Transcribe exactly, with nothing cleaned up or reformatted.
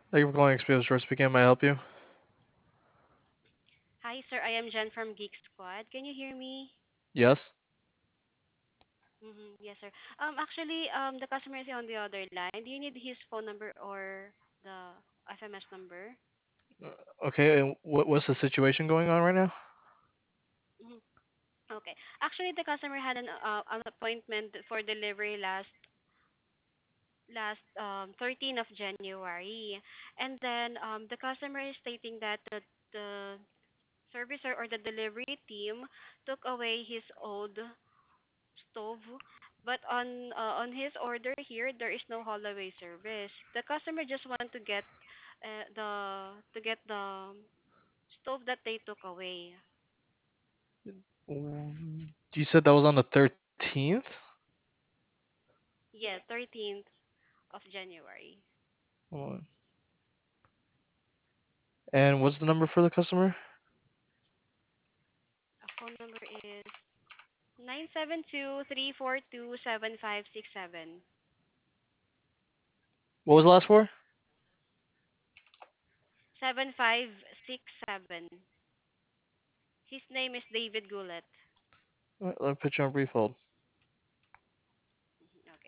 Thank you for calling Experience Short Speaking. May I help you? Hi, sir. I am Jen from Geek Squad. Can you hear me? Yes. Mm-hmm. Yes, sir. Um, actually, um, the customer is on the other line. Do you need his phone number or the F M S number? Uh, Okay, and what what's the situation going on right now? Mm-hmm. Okay. Actually, the customer had an uh, an appointment for delivery last last um thirteenth of January, and then um the customer is stating that the the servicer or the delivery team took away his old stove, but on uh, on his order here there is no haul-away service. The customer just want to get uh, the to get the stove that they took away. Mm, You said that was on the thirteenth? Yeah, thirteenth of January. And what's the number for the customer? A phone number is nine seven two three four two seven five six seven What was the last four? seven five six seven. His name is David Goulet. Alright, let me put you on brief hold.